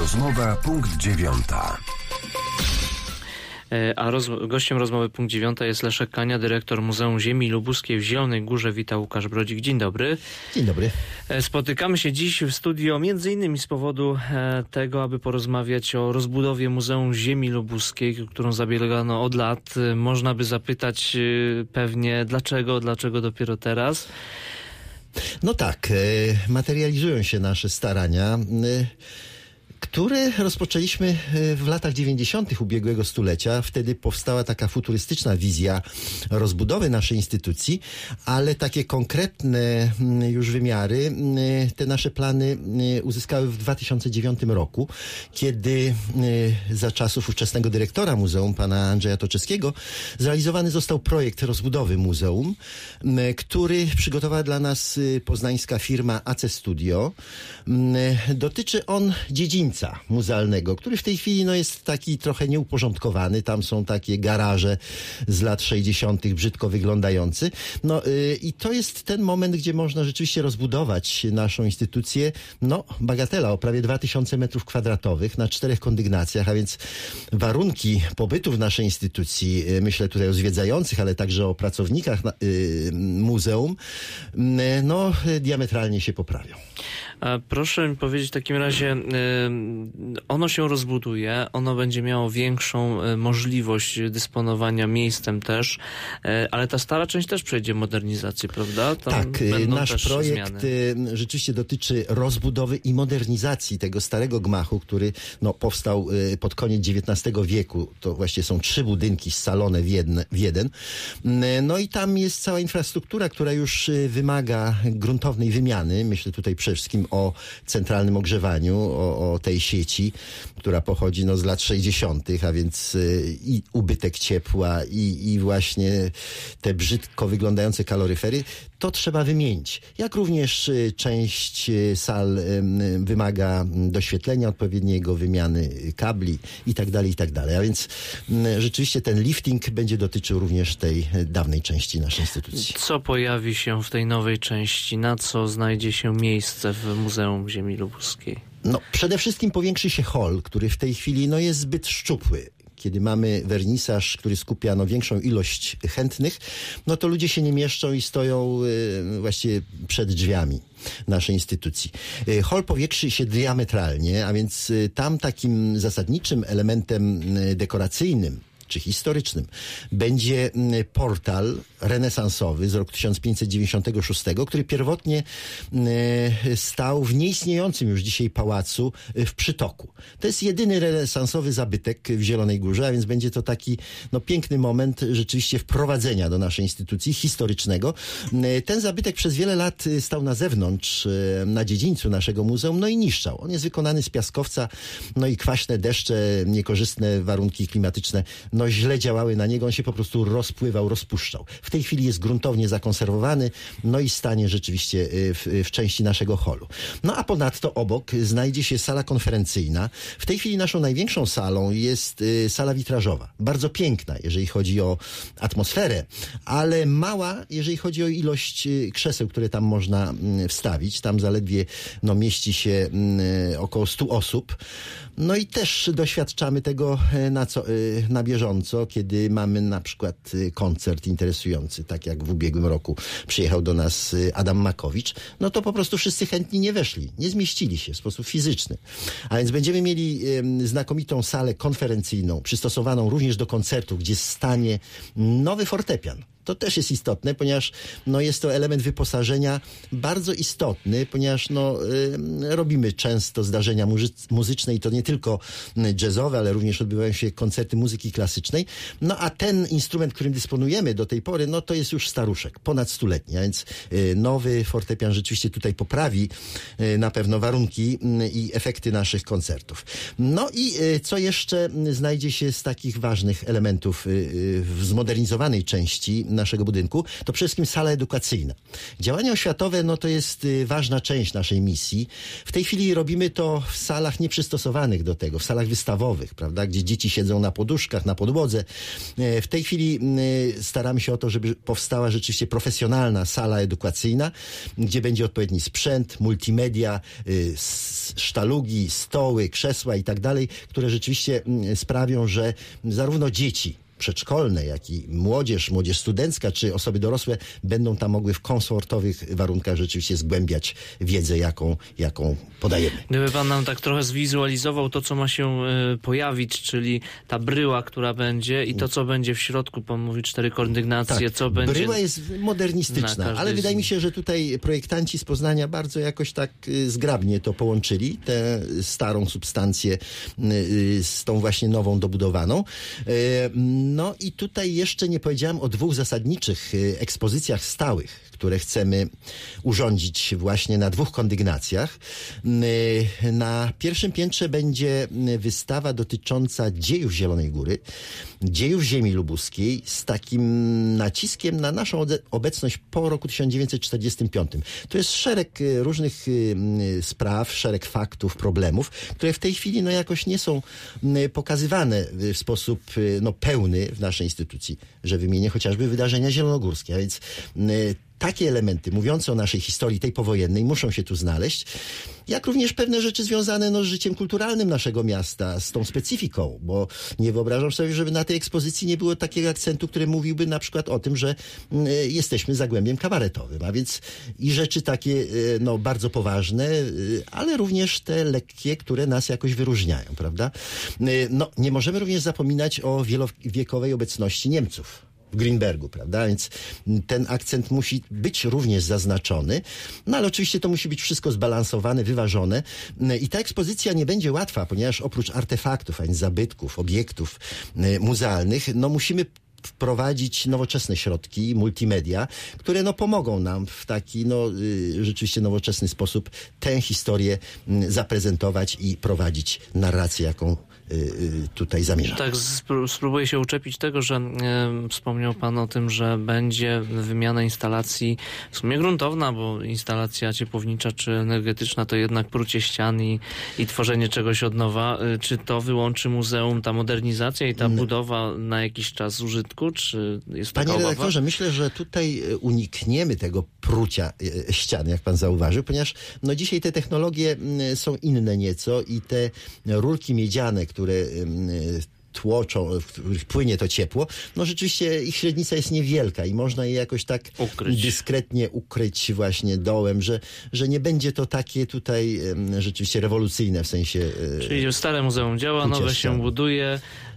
Rozmowa punkt 9. A gościem rozmowy punkt 9 jest Leszek Kania, dyrektor Muzeum Ziemi Lubuskiej w Zielonej Górze. Wita Łukasz Brodzik. Dzień dobry. Dzień dobry. Spotykamy się dziś w studio między innymi z powodu tego, aby porozmawiać o rozbudowie Muzeum Ziemi Lubuskiej, którą zabiegano od lat. Można by zapytać pewnie dlaczego dopiero teraz? No tak, materializują się nasze starania, które rozpoczęliśmy w latach 90. ubiegłego stulecia. Wtedy powstała taka futurystyczna wizja rozbudowy naszej instytucji, ale takie konkretne już wymiary te nasze plany uzyskały w 2009 roku, kiedy za czasów ówczesnego dyrektora muzeum, pana Andrzeja Toczewskiego, zrealizowany został projekt rozbudowy muzeum, który przygotowała dla nas poznańska firma AC Studio. Dotyczy on dziedzińca muzealnego, który w tej chwili jest taki trochę nieuporządkowany. Tam są takie garaże z lat 60. brzydko wyglądający. I to jest ten moment, gdzie można rzeczywiście rozbudować naszą instytucję. Bagatela o prawie 2000 metrów kwadratowych na 4 kondygnacjach, a więc warunki pobytu w naszej instytucji, myślę tutaj o zwiedzających, ale także o pracownikach muzeum, diametralnie się poprawią. A proszę mi powiedzieć w takim razie, ono się rozbuduje, ono będzie miało większą możliwość dysponowania miejscem też, ale ta stara część też przejdzie modernizację, prawda? Tam tak, nasz projekt zmiany. Rzeczywiście dotyczy rozbudowy i modernizacji tego starego gmachu, który powstał pod koniec XIX wieku. To właśnie są 3 budynki scalone w jeden. I tam jest cała infrastruktura, która już wymaga gruntownej wymiany. Myślę tutaj przede wszystkim o centralnym ogrzewaniu, o tej sieci, która pochodzi z lat 60., a więc i ubytek ciepła, i właśnie te brzydko wyglądające kaloryfery, to trzeba wymienić. Jak również część sal wymaga doświetlenia odpowiedniego, wymiany kabli i tak dalej. A więc rzeczywiście ten lifting będzie dotyczył również tej dawnej części naszej instytucji. Co pojawi się w tej nowej części? Na co znajdzie się miejsce w Muzeum Ziemi Lubuskiej? Przede wszystkim powiększy się hol, który w tej chwili jest zbyt szczupły. Kiedy mamy wernisaż, który skupia większą ilość chętnych, to ludzie się nie mieszczą i stoją właściwie przed drzwiami naszej instytucji. Hol powiększy się diametralnie, a więc tam takim zasadniczym elementem dekoracyjnym czy historycznym będzie portal renesansowy z roku 1596, który pierwotnie stał w nieistniejącym już dzisiaj pałacu w Przytoku. To jest jedyny renesansowy zabytek w Zielonej Górze, a więc będzie to taki piękny moment rzeczywiście wprowadzenia do naszej instytucji historycznego. Ten zabytek przez wiele lat stał na zewnątrz, na dziedzińcu naszego muzeum, i niszczał. On jest wykonany z piaskowca, i kwaśne deszcze, niekorzystne warunki klimatyczne, źle działały na niego, on się po prostu rozpływał, rozpuszczał. W tej chwili jest gruntownie zakonserwowany, i stanie rzeczywiście w części naszego holu. A ponadto obok znajdzie się sala konferencyjna. W tej chwili naszą największą salą jest sala witrażowa. Bardzo piękna, jeżeli chodzi o atmosferę, ale mała, jeżeli chodzi o ilość krzeseł, które tam można wstawić. Tam zaledwie mieści się około 100 osób. I też doświadczamy tego na bieżąco, kiedy mamy na przykład koncert interesujący, tak jak w ubiegłym roku przyjechał do nas Adam Makowicz, to po prostu wszyscy chętni nie weszli, nie zmieścili się w sposób fizyczny. A więc będziemy mieli znakomitą salę konferencyjną, przystosowaną również do koncertów, gdzie stanie nowy fortepian. To też jest istotne, ponieważ jest to element wyposażenia bardzo istotny, ponieważ robimy często zdarzenia muzyczne i to nie tylko jazzowe, ale również odbywają się koncerty muzyki klasycznej. A ten instrument, którym dysponujemy do tej pory, to jest już staruszek, ponad 100-letni, a więc nowy fortepian rzeczywiście tutaj poprawi na pewno warunki i efekty naszych koncertów. I co jeszcze znajdzie się z takich ważnych elementów w zmodernizowanej części naszego budynku, to przede wszystkim sala edukacyjna. Działania oświatowe, no to jest ważna część naszej misji. W tej chwili robimy to w salach nieprzystosowanych do tego, w salach wystawowych, prawda, gdzie dzieci siedzą na poduszkach, na podłodze. W tej chwili staramy się o to, żeby powstała rzeczywiście profesjonalna sala edukacyjna, gdzie będzie odpowiedni sprzęt, multimedia, sztalugi, stoły, krzesła i tak dalej, które rzeczywiście sprawią, że zarówno dzieci przedszkolne, jak i młodzież studencka, czy osoby dorosłe będą tam mogły w komfortowych warunkach rzeczywiście zgłębiać wiedzę, jaką podajemy. Gdyby pan nam tak trochę zwizualizował to, co ma się pojawić, czyli ta bryła, która będzie i to, co będzie w środku, pan mówi 4 kondygnacje, tak, co będzie... Bryła jest modernistyczna, ale wydaje mi się, że tutaj projektanci z Poznania bardzo jakoś tak zgrabnie to połączyli, tę starą substancję z tą właśnie nową dobudowaną. No i tutaj jeszcze nie powiedziałem o 2 zasadniczych ekspozycjach stałych, które chcemy urządzić właśnie na 2 kondygnacjach. Na pierwszym piętrze będzie wystawa dotycząca dziejów Zielonej Góry, dziejów ziemi lubuskiej z takim naciskiem na naszą obecność po roku 1945. To jest szereg różnych spraw, szereg faktów, problemów, które w tej chwili no jakoś nie są pokazywane w sposób pełny w naszej instytucji, że wymienię chociażby wydarzenia zielonogórskie, a więc takie elementy mówiące o naszej historii, tej powojennej, muszą się tu znaleźć, jak również pewne rzeczy związane z życiem kulturalnym naszego miasta, z tą specyfiką, bo nie wyobrażam sobie, żeby na tej ekspozycji nie było takiego akcentu, który mówiłby na przykład o tym, że jesteśmy zagłębiem kabaretowym, a więc i rzeczy takie bardzo poważne, ale również te lekkie, które nas jakoś wyróżniają, prawda? Nie możemy również zapominać o wielowiekowej obecności Niemców w Grünbergu, prawda? Więc ten akcent musi być również zaznaczony, ale oczywiście to musi być wszystko zbalansowane, wyważone i ta ekspozycja nie będzie łatwa, ponieważ oprócz artefaktów, a więc zabytków, obiektów muzealnych, musimy wprowadzić nowoczesne środki, multimedia, które pomogą nam w taki rzeczywiście nowoczesny sposób tę historię zaprezentować i prowadzić narrację, jaką tutaj zamierzam. Tak, spróbuję się uczepić tego, że wspomniał pan o tym, że będzie wymiana instalacji w sumie gruntowna, bo instalacja ciepłownicza czy energetyczna to jednak prucie ścian i tworzenie czegoś od nowa. Czy to wyłączy muzeum, ta modernizacja i ta budowa na jakiś czas użytku, czy jest taka Panie obawa? redaktorze, myślę, że tutaj unikniemy tego prucia ścian, jak pan zauważył, ponieważ dzisiaj te technologie są inne nieco i te rurki miedziane, które tłoczą, w których płynie to ciepło, rzeczywiście ich średnica jest niewielka i można je jakoś tak dyskretnie ukryć właśnie dołem, że nie będzie to takie tutaj rzeczywiście rewolucyjne w sensie... Czyli stare muzeum działa, nowe się buduje,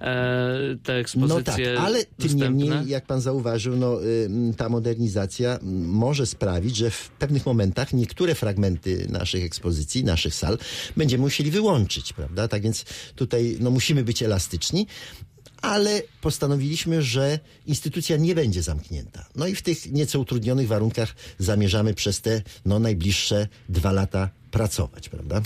te ekspozycje ale tym dostępne. niemniej, jak pan zauważył, ta modernizacja może sprawić, że w pewnych momentach niektóre fragmenty naszych ekspozycji, naszych sal będziemy musieli wyłączyć, prawda? Tak więc tutaj musimy być elastyczni, ale postanowiliśmy, że instytucja nie będzie zamknięta. I w tych nieco utrudnionych warunkach zamierzamy przez te najbliższe 2 lata pracować, prawda?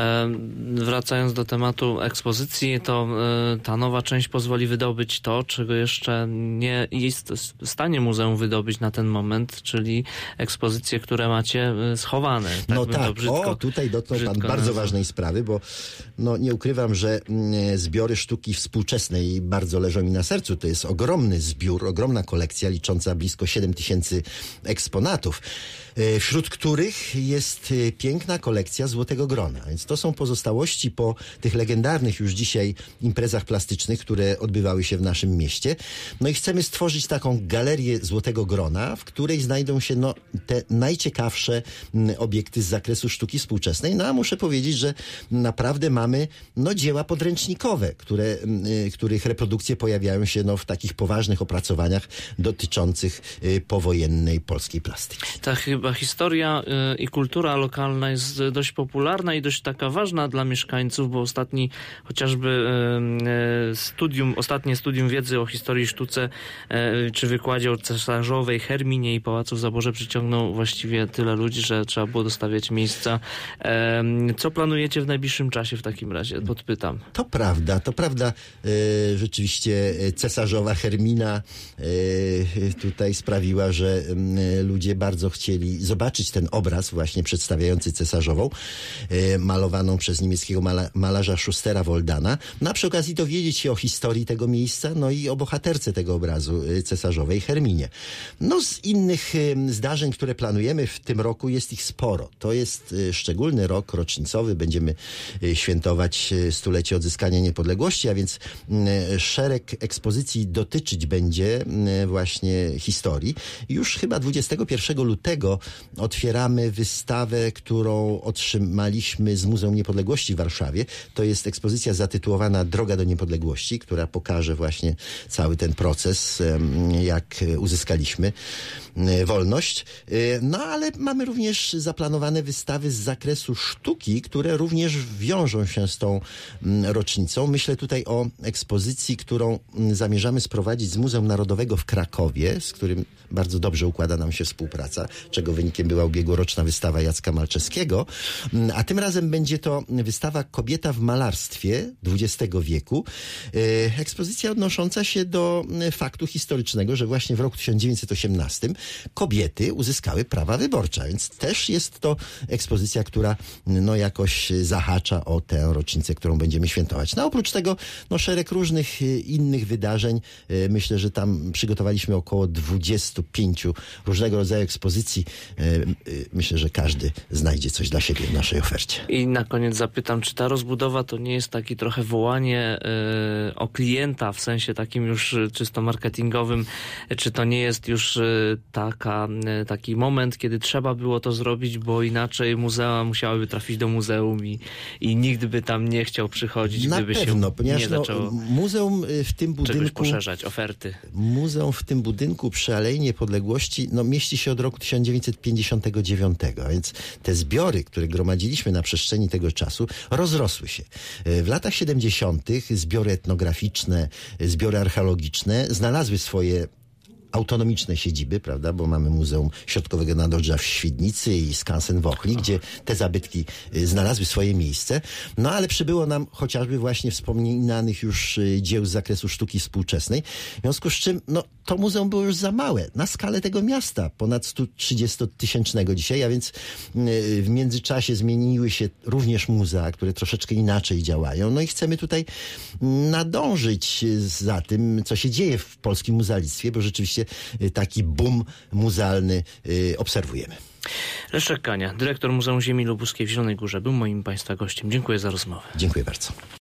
Wracając do tematu ekspozycji, to ta nowa część pozwoli wydobyć to, czego jeszcze nie jest w stanie muzeum wydobyć na ten moment, czyli ekspozycje, które macie schowane. Tutaj dotknął pan bardzo ważnej sprawy, bo nie ukrywam, że zbiory sztuki współczesnej bardzo leżą mi na sercu. To jest ogromny zbiór, ogromna kolekcja licząca blisko 7000 eksponatów, wśród których jest piękna kolekcja Złotego Grona. Więc to są pozostałości po tych legendarnych już dzisiaj imprezach plastycznych, które odbywały się w naszym mieście. I chcemy stworzyć taką galerię Złotego Grona, w której znajdą się te najciekawsze obiekty z zakresu sztuki współczesnej. A muszę powiedzieć, że naprawdę mamy dzieła podręcznikowe, których reprodukcje pojawiają się w takich poważnych opracowaniach dotyczących powojennej polskiej plastyki. Ta chyba historia i kultura lokalna jest dość popularna i dość taka ważna dla mieszkańców, bo chociażby ostatnie studium wiedzy o historii i sztuce czy wykładzie o Cesarzowej Herminie i Pałacu w Zaborze przyciągnął właściwie tyle ludzi, że trzeba było dostawiać miejsca. Co planujecie w najbliższym czasie w takim razie? Podpytam. To prawda. Rzeczywiście Cesarzowa Hermina tutaj sprawiła, że ludzie bardzo chcieli zobaczyć ten obraz właśnie przedstawiający Cesarzową, malowaną przez niemieckiego malarza Schustera Woldana. No a przy okazji dowiedzieć się o historii tego miejsca, no i o bohaterce tego obrazu, Cesarzowej Herminie. No z innych zdarzeń, które planujemy w tym roku, jest ich sporo. To jest szczególny rok rocznicowy. Będziemy świętować stulecie odzyskania niepodległości, a więc szereg ekspozycji dotyczyć będzie właśnie historii. Już chyba 21 lutego otwieramy wystawę, którą otrzymaliśmy z Muzeum Niepodległości w Warszawie. To jest ekspozycja zatytułowana Droga do Niepodległości, która pokaże właśnie cały ten proces, jak uzyskaliśmy wolność. No ale mamy również zaplanowane wystawy z zakresu sztuki, które również wiążą się z tą rocznicą. Myślę tutaj o ekspozycji, którą zamierzamy sprowadzić z Muzeum Narodowego w Krakowie, z którym bardzo dobrze układa nam się współpraca, czego wynikiem była ubiegłoroczna wystawa Jacka Malczewskiego. A tym razem będzie to wystawa Kobieta w malarstwie XX wieku. Ekspozycja odnosząca się do faktu historycznego, że właśnie w roku 1918 kobiety uzyskały prawa wyborcze, więc też jest to ekspozycja, która jakoś zahacza o tę rocznicę, którą będziemy świętować. No oprócz tego szereg różnych innych wydarzeń. Myślę, że tam przygotowaliśmy około 25 różnego rodzaju ekspozycji. Myślę, że każdy znajdzie coś dla siebie w naszej ofercie. I na koniec zapytam, czy ta rozbudowa to nie jest taki trochę wołanie o klienta w sensie takim już czysto marketingowym, czy to nie jest już taki moment, kiedy trzeba było to zrobić, bo inaczej muzea musiałyby trafić do muzeum i nikt by tam nie chciał przychodzić, na gdyby pewno, się ponieważ nie zaczęło muzeum w tym budynku poszerzać oferty. Muzeum w tym budynku przy Alei Niepodległości mieści się od roku 1959, a więc te zbiory, które gromadziliśmy na przestrzeni tego czasu, rozrosły się. W latach 70. zbiory etnograficzne, zbiory archeologiczne znalazły swoje autonomiczne siedziby, prawda, bo mamy Muzeum Środkowego Nadodrza w Świdnicy i skansen w Ochli, gdzie te zabytki znalazły swoje miejsce. No ale przybyło nam chociażby właśnie wspominanych już dzieł z zakresu sztuki współczesnej, w związku z czym to muzeum było już za małe na skalę tego miasta, ponad 130-tysięcznego dzisiaj, a więc w międzyczasie zmieniły się również muzea, które troszeczkę inaczej działają. No i chcemy tutaj nadążyć za tym, co się dzieje w polskim muzealnictwie, bo rzeczywiście taki boom muzealny obserwujemy. Leszek Kania, dyrektor Muzeum Ziemi Lubuskiej w Zielonej Górze, był moim Państwa gościem. Dziękuję za rozmowę. Dziękuję bardzo.